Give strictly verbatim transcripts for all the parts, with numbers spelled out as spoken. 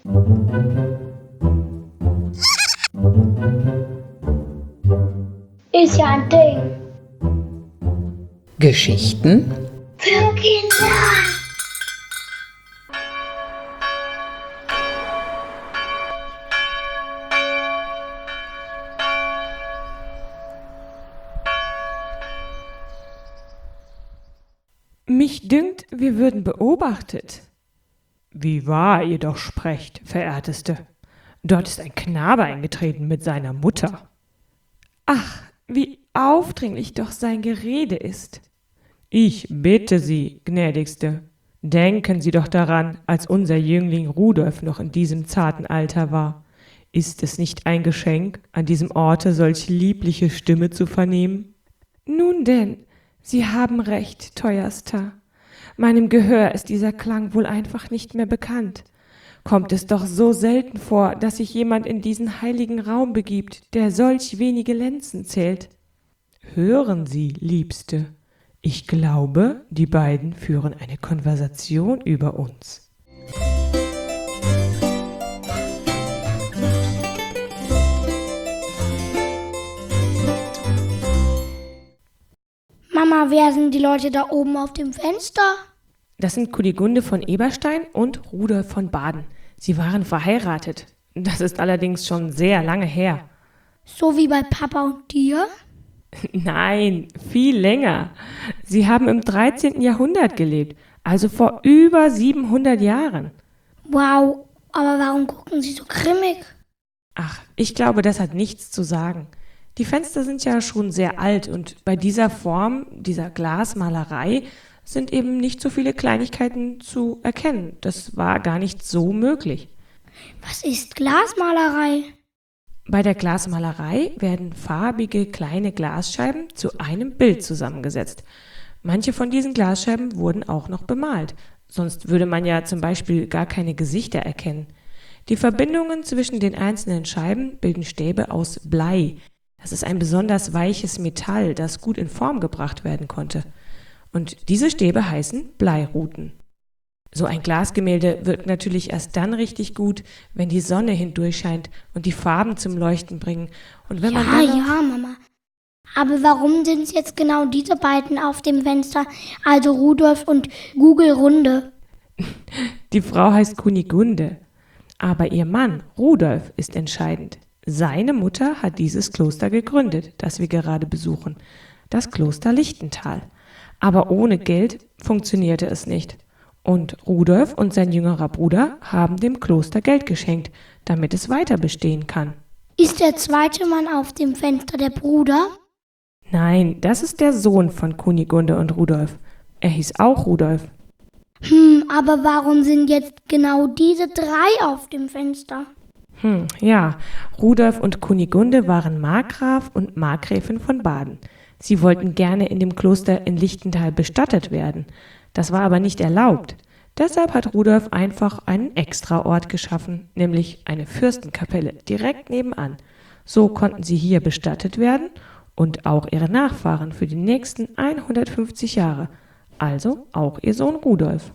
Ist ja ein Ding. Geschichten Für Kinder. Mich dünkt, wir würden beobachtet. Wie wahr ihr doch sprecht, Verehrteste. Dort ist ein Knabe eingetreten mit seiner Mutter. Ach, wie aufdringlich doch sein Gerede ist. Ich bitte Sie, gnädigste, denken Sie doch daran, als unser Jüngling Rudolf noch in diesem zarten Alter war. Ist es nicht ein Geschenk, an diesem Orte solch liebliche Stimme zu vernehmen? Nun denn, Sie haben recht, teuerster. Meinem Gehör ist dieser Klang wohl einfach nicht mehr bekannt. Kommt es doch so selten vor, dass sich jemand in diesen heiligen Raum begibt, der solch wenige Lenzen zählt. Hören Sie, Liebste, ich glaube, die beiden führen eine Konversation über uns. Mama, wer sind die Leute da oben auf dem Fenster? Das sind Kunigunde von Eberstein und Rudolf von Baden. Sie waren verheiratet. Das ist allerdings schon sehr lange her. So wie bei Papa und dir? Nein, viel länger. Sie haben im dreizehnten Jahrhundert gelebt, also vor über siebenhundert Jahren. Wow, aber warum gucken Sie so grimmig? Ach, ich glaube, das hat nichts zu sagen. Die Fenster sind ja schon sehr alt und bei dieser Form, dieser Glasmalerei, sind eben nicht so viele Kleinigkeiten zu erkennen. Das war gar nicht so möglich. Was ist Glasmalerei? Bei der Glasmalerei werden farbige kleine Glasscheiben zu einem Bild zusammengesetzt. Manche von diesen Glasscheiben wurden auch noch bemalt, sonst würde man ja zum Beispiel gar keine Gesichter erkennen. Die Verbindungen zwischen den einzelnen Scheiben bilden Stäbe aus Blei. Das ist ein besonders weiches Metall, das gut in Form gebracht werden konnte. Und diese Stäbe heißen Bleiruten. So ein Glasgemälde wirkt natürlich erst dann richtig gut, wenn die Sonne hindurch scheint und die Farben zum Leuchten bringen. Und wenn Ja, man dann noch ja, Mama. Aber warum sind es jetzt genau diese beiden auf dem Fenster, also Rudolf und Google Runde? Die Frau heißt Kunigunde, aber ihr Mann Rudolf ist entscheidend. Seine Mutter hat dieses Kloster gegründet, das wir gerade besuchen, das Kloster Lichtental. Aber ohne Geld funktionierte es nicht. Und Rudolf und sein jüngerer Bruder haben dem Kloster Geld geschenkt, damit es weiter bestehen kann. Ist der zweite Mann auf dem Fenster der Bruder? Nein, das ist der Sohn von Kunigunde und Rudolf. Er hieß auch Rudolf. Hm, aber warum sind jetzt genau diese drei auf dem Fenster? Hm, ja, Rudolf und Kunigunde waren Markgraf und Markgräfin von Baden. Sie wollten gerne in dem Kloster in Lichtental bestattet werden. Das war aber nicht erlaubt. Deshalb hat Rudolf einfach einen Extraort geschaffen, nämlich eine Fürstenkapelle direkt nebenan. So konnten sie hier bestattet werden und auch ihre Nachfahren für die nächsten hundertfünfzig Jahre. Also auch ihr Sohn Rudolf.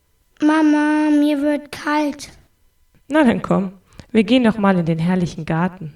Mama, mir wird kalt. Na dann komm, wir gehen doch mal in den herrlichen Garten.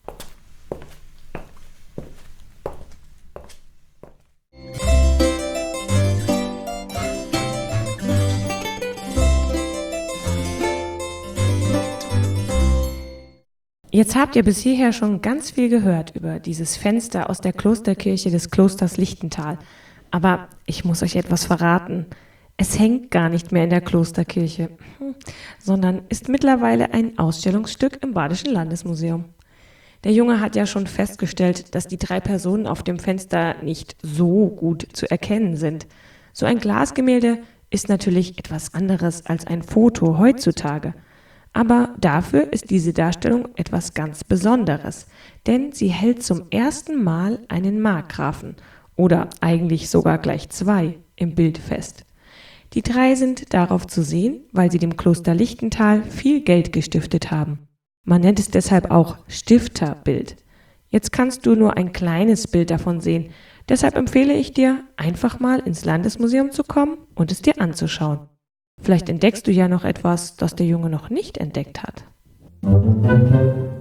Jetzt habt ihr bis hierher schon ganz viel gehört über dieses Fenster aus der Klosterkirche des Klosters Lichtental. Aber ich muss euch etwas verraten. Es hängt gar nicht mehr in der Klosterkirche, sondern ist mittlerweile ein Ausstellungsstück im Badischen Landesmuseum. Der Junge hat ja schon festgestellt, dass die drei Personen auf dem Fenster nicht so gut zu erkennen sind. So ein Glasgemälde ist natürlich etwas anderes als ein Foto heutzutage. Aber dafür ist diese Darstellung etwas ganz Besonderes, denn sie hält zum ersten Mal einen Markgrafen oder eigentlich sogar gleich zwei im Bild fest. Die drei sind darauf zu sehen, weil sie dem Kloster Lichtental viel Geld gestiftet haben. Man nennt es deshalb auch Stifterbild. Jetzt kannst du nur ein kleines Bild davon sehen, deshalb empfehle ich dir, einfach mal ins Landesmuseum zu kommen und es dir anzuschauen. Vielleicht entdeckst du ja noch etwas, das der Junge noch nicht entdeckt hat.